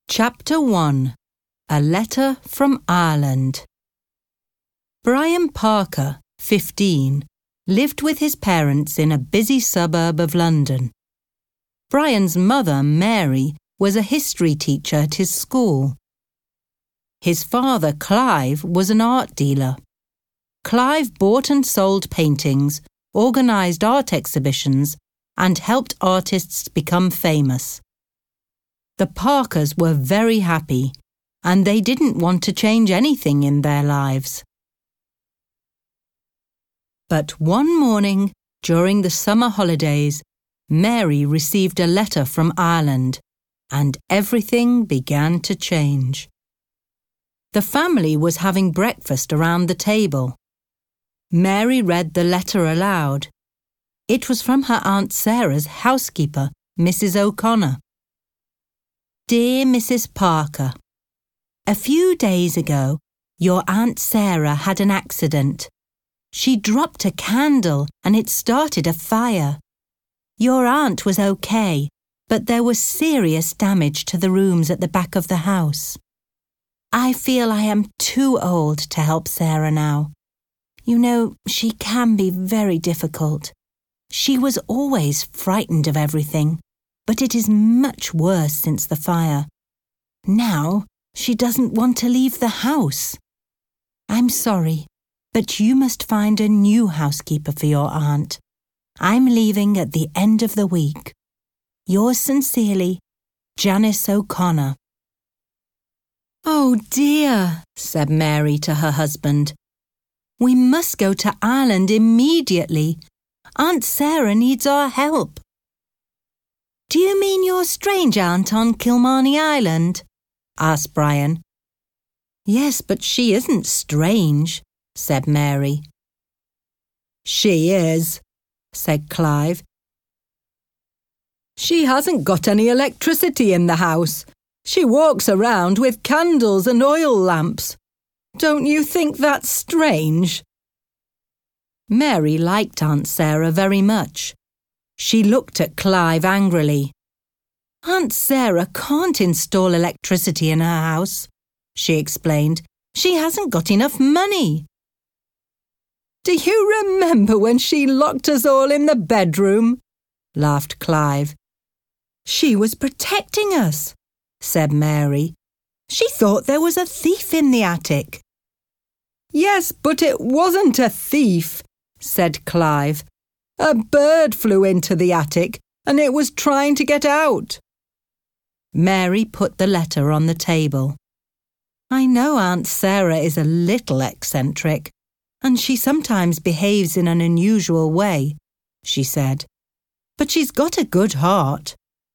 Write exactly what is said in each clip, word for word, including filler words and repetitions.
Chapter one. A Letter from Ireland. Brian Parker, fifteen, lived with his parents in a busy suburb of London. Brian's mother, Mary, was a history teacher at his school. His father, Clive, was an art dealer. Clive bought and sold paintings, organised art exhibitions, and helped artists become famous. The Parkers were very happy, and they didn't want to change anything in their lives. But one morning, during the summer holidays, Mary received a letter from Ireland, and everything began to change. The family was having breakfast around the table. Mary read the letter aloud. It was from her Aunt Sarah's housekeeper, Missus O'Connor. Dear Missus Parker, a few days ago, your Aunt Sarah had an accident. She dropped a candle and it started a fire. Your aunt was okay, but there was serious damage to the rooms at the back of the house. I feel I am too old to help Sarah now. You know, she can be very difficult. She was always frightened of everything, but it is much worse since the fire. Now, she doesn't want to leave the house. I'm sorry, but you must find a new housekeeper for your aunt. I'm leaving at the end of the week. Yours sincerely, Janice O'Connor. Oh dear, said Mary to her husband. We must go to Ireland immediately. Aunt Sarah needs our help. Do you mean your strange aunt on Kilmarnie Island? Asked Brian. Yes, but she isn't strange, said Mary. She is, said Clive. She hasn't got any electricity in the house. She walks around with candles and oil lamps. Don't you think that's strange? Mary liked Aunt Sarah very much. She looked at Clive angrily. Aunt Sarah can't install electricity in her house, she explained. She hasn't got enough money. Do you remember when she locked us all in the bedroom? Laughed Clive. She was protecting us, said Mary. She thought there was a thief in the attic. Yes, but it wasn't a thief, said Clive. A bird flew into the attic and it was trying to get out. Mary put the letter on the table. I know Aunt Sarah is a little eccentric, and she sometimes behaves in an unusual way, she said. But she's got a good heart.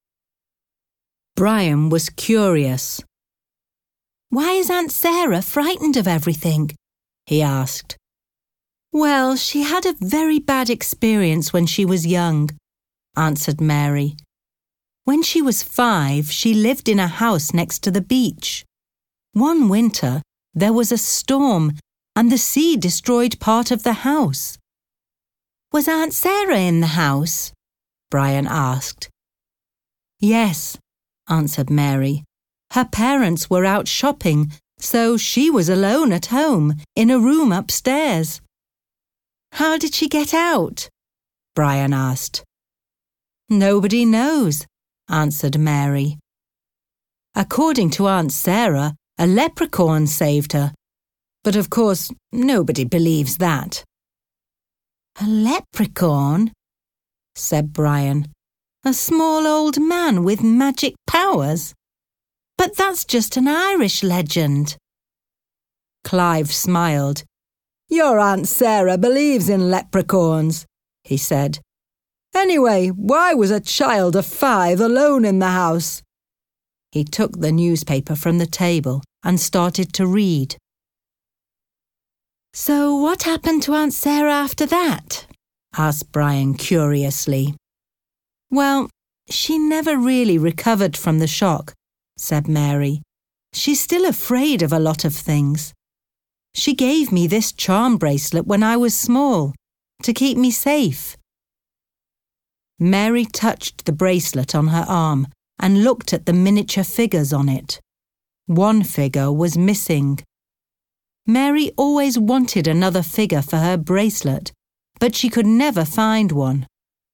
Brian was curious. Why is Aunt Sarah frightened of everything? He asked. Well, she had a very bad experience when she was young, answered Mary. When she was five, she lived in a house next to the beach. One winter, there was a storm and the sea destroyed part of the house. Was Aunt Sarah in the house? Brian asked. Yes, answered Mary. Her parents were out shopping, so she was alone at home in a room upstairs. How did she get out? Brian asked. Nobody knows, answered Mary. According to Aunt Sarah, a leprechaun saved her, but of course nobody believes that. A leprechaun? Said Brian. A small old man with magic powers? But that's just an Irish legend. Clive smiled. Your Aunt Sarah believes in leprechauns, he said. Anyway, why was a child of five alone in the house? He took the newspaper from the table and started to read. So what happened to Aunt Sarah after that? Asked Brian curiously. Well, she never really recovered from the shock, said Mary. She's still afraid of a lot of things. She gave me this charm bracelet when I was small, to keep me safe. Mary touched the bracelet on her arm and looked at the miniature figures on it. One figure was missing. Mary always wanted another figure for her bracelet, but she could never find one.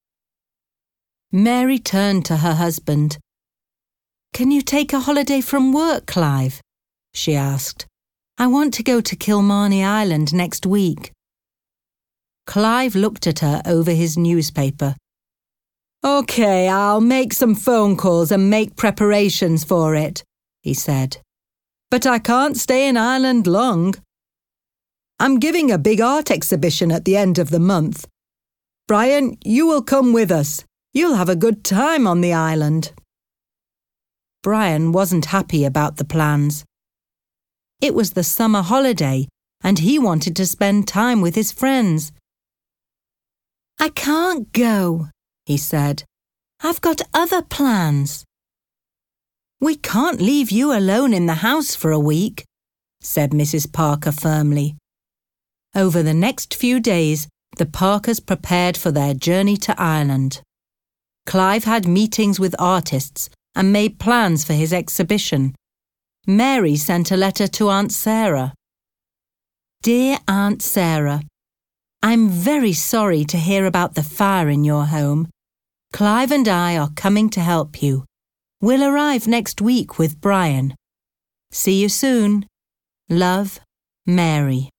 Mary turned to her husband. "Can you take a holiday from work, Clive?" she asked. "I want to go to Kilmarnie Island next week." Clive looked at her over his newspaper. "OK, I'll make some phone calls and make preparations for it," he said. "But I can't stay in Ireland long. I'm giving a big art exhibition at the end of the month. Brian, you will come with us. You'll have a good time on the island." Brian wasn't happy about the plans. It was the summer holiday, and he wanted to spend time with his friends. "I can't go," he said. "I've got other plans." "We can't leave you alone in the house for a week," said Missus Parker firmly. Over the next few days, the Parkers prepared for their journey to Ireland. Clive had meetings with artists and made plans for his exhibition. Mary sent a letter to Aunt Sarah. "Dear Aunt Sarah, I'm very sorry to hear about the fire in your home. Clive and I are coming to help you. We'll arrive next week with Brian. See you soon. Love, Mary."